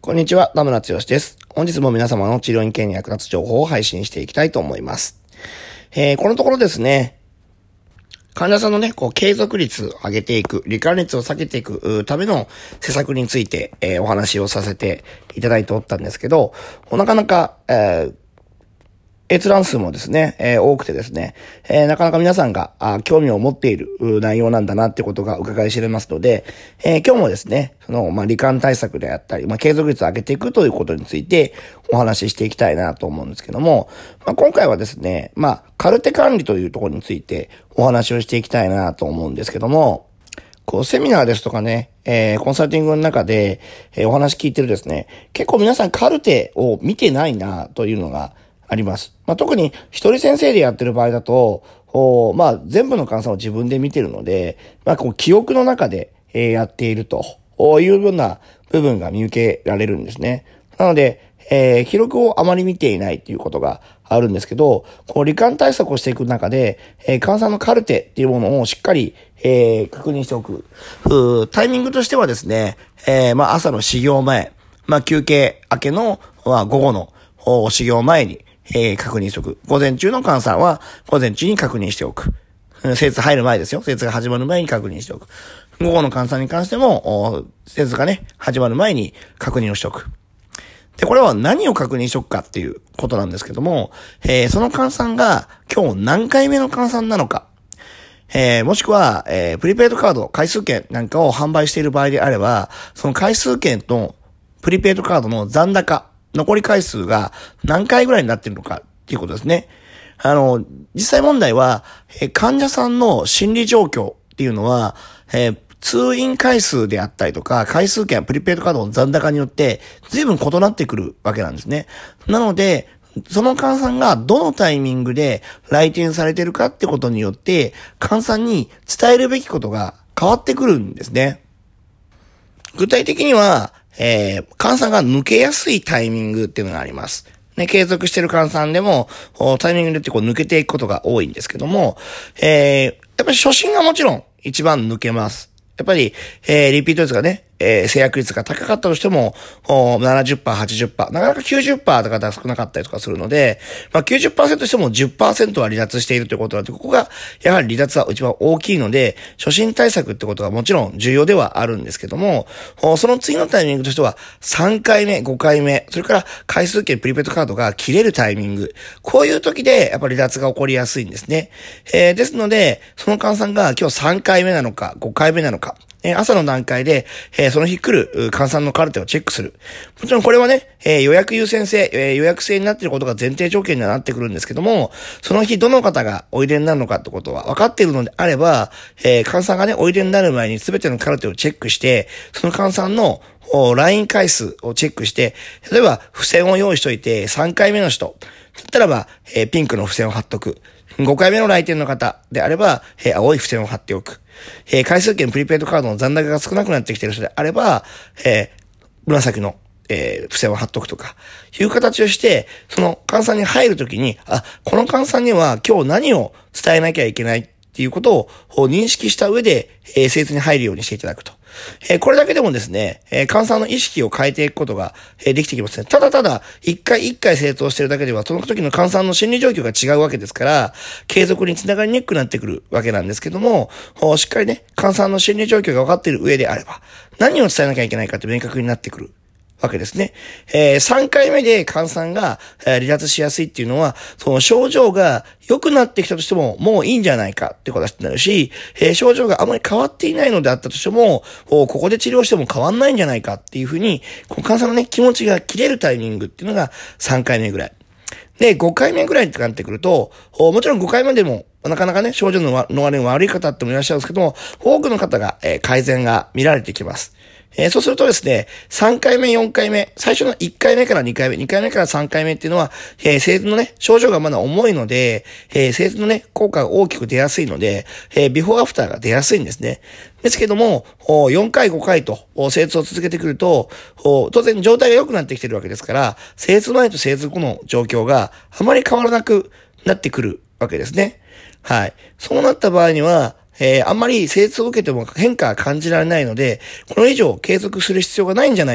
こんにちは、田村剛です。本日も皆様の治療院系に役立つ情報を配信していきたいと思います。このところですね、患者さんのね、継続率を上げていく、罹患率を下げていくための施策について、お話をさせていただいておったんですけど、なかなか、閲覧数もですね、多くてですね、なかなか皆さんが興味を持っている内容なんだなってことが伺い知れますので、今日もですね、罹患対策であったり、継続率を上げていくということについてお話ししていきたいなと思うんですけども、今回はですね、カルテ管理というところについてお話をしていきたいなと思うんですけども、セミナーですとかね、コンサルティングの中で、お話聞いてるですね、結構皆さんカルテを見てないなというのがあります。特に一人先生でやってる場合だと、全部の患者さんを自分で見てるので、記憶の中で、やっているというような部分が見受けられるんですね。なので、記録をあまり見ていないということがあるんですけど、罹患対策をしていく中で、患者さんのカルテっていうものをしっかり、確認しておく。タイミングとしてはですね、朝の始業前、休憩明けの、午後の始業前に、確認しておく。午前中の患者さんは午前中に確認しておく。施術入る前ですよ。施術が始まる前に確認しておく。午後の患者さんに関しても、施術がね、始まる前に確認をしておく。で、これは何を確認しておくかっていうことなんですけども、その患者さんが今日何回目の患者さんなのか、もしくは、プリペイドカード、回数券なんかを販売している場合であれば、その回数券とプリペイドカードの残高、残り回数が何回ぐらいになっているのかっていうことですね。実際問題は、患者さんの心理状況っていうのは、通院回数であったりとか、回数券、プリペイドカードの残高によって随分異なってくるわけなんですね。なので、その患者さんがどのタイミングで来店されているかってことによって、患者さんに伝えるべきことが変わってくるんですね。具体的には、患者さんが抜けやすいタイミングっていうのがあります。ね、継続してる患者さんでも、タイミングによって抜けていくことが多いんですけども、やっぱり初診がもちろん一番抜けます。やっぱり、リピート率がね、制約率が高かったとしても、70%、80%、なかなか 90% とかが少なかったりとかするので、90% しても 10% は離脱しているということなので、ここが、やはり離脱は一番大きいので、初診対策ってことがもちろん重要ではあるんですけども、その次のタイミングとしては、3回目、5回目、それから回数券プリペイドカードが切れるタイミング、こういう時で、やっぱり離脱が起こりやすいんですね。ですので、その患者さんが今日3回目なのか、5回目なのか、朝の段階で、その日来る患者さんのカルテをチェックする。もちろんこれはね、予約優先制、予約制になっていることが前提条件にはなってくるんですけども、その日どの方がおいでになるのかってことは分かっているのであれば、患者さんがね、おいでになる前に全てのカルテをチェックして、その患者さんのLINE 回数をチェックして、例えば付箋を用意しといて、3回目の人、だったらば、ピンクの付箋を貼っとく。5回目の来店の方であれば、青い付箋を貼っておく。回数券プリペイドカードの残高が少なくなってきている人であれば、紫の、付箋を貼っとくとか、いう形をして、その患者さんに入るときに、この患者さんには今日何を伝えなきゃいけないっていうことを認識した上で、施術に入るようにしていただくと。これだけでもですね、患者さんの意識を変えていくことが、できてきますね。ただ、一回施術をしているだけでは、その時の患者さんの心理状況が違うわけですから、継続につながりにくくなってくるわけなんですけども、しっかりね、患者さんの心理状況が分かっている上であれば、何を伝えなきゃいけないかって明確になってくるわけですね。3回目で患者さんが、離脱しやすいっていうのは、その症状が良くなってきたとしても、もういいんじゃないかってことになるし、症状があまり変わっていないのであったとしても、ここで治療しても変わんないんじゃないかっていうふうに、この患者さんのね、気持ちが切れるタイミングっていうのが3回目ぐらい。で、5回目ぐらいってなってくると、もちろん5回目でも、なかなかね、症状の逃れの悪い方ってもいらっしゃるんですけども、多くの方が、改善が見られてきます。そうするとですね、3回目、4回目、最初の1回目から2回目、2回目から3回目っていうのは、施術のね、症状がまだ重いので、施術のね、効果が大きく出やすいので、ビフォーアフターが出やすいんですね。ですけども、4回、5回と、施術を続けてくると、当然状態が良くなってきてるわけですから、施術前と施術後の状況があまり変わらなくなってくるわけですね。はい。そうなった場合には、あんまり施術を受けても変化が感じられないので、この以上継続する必要がないんじゃないかっ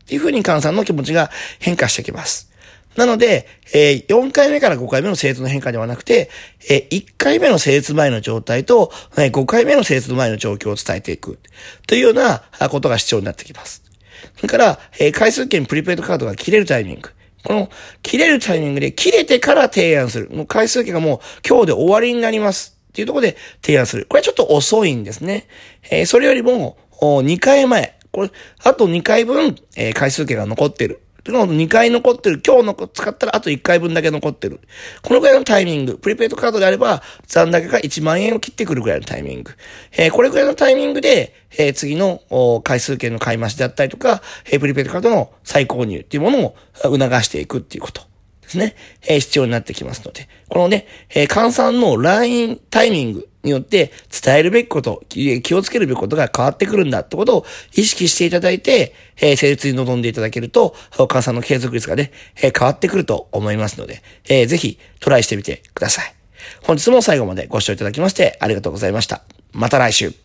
っていう風に換算の気持ちが変化してきます。なので、4回目から5回目の生列の変化ではなくて、1回目の生列前の状態と、5回目の生列前の状況を伝えていくというようなことが必要になってきます。それから、回数券プリペイドカードが切れるタイミング。この切れるタイミングで切れてから提案する。もう回数券がもう今日で終わりになりますっていうところで提案する。これはちょっと遅いんですね。それよりも2回前。これ、あと2回分、回数券が残ってる。2回残ってる。今日の使ったらあと1回分だけ残ってる。このぐらいのタイミング。プリペイドカードであれば残高が1万円を切ってくるぐらいのタイミング。これぐらいのタイミングで、次の回数券の買い増しであったりとか、プリペイドカードの再購入っていうものを促していくっていうことですね。必要になってきますので。このね、換算のラインタイミングによって伝えるべきこと、気をつけるべきことが変わってくるんだってことを意識していただいて、成立に臨んでいただけると、換算の継続率がね、変わってくると思いますので、ぜひトライしてみてください。本日も最後までご視聴いただきましてありがとうございました。また来週。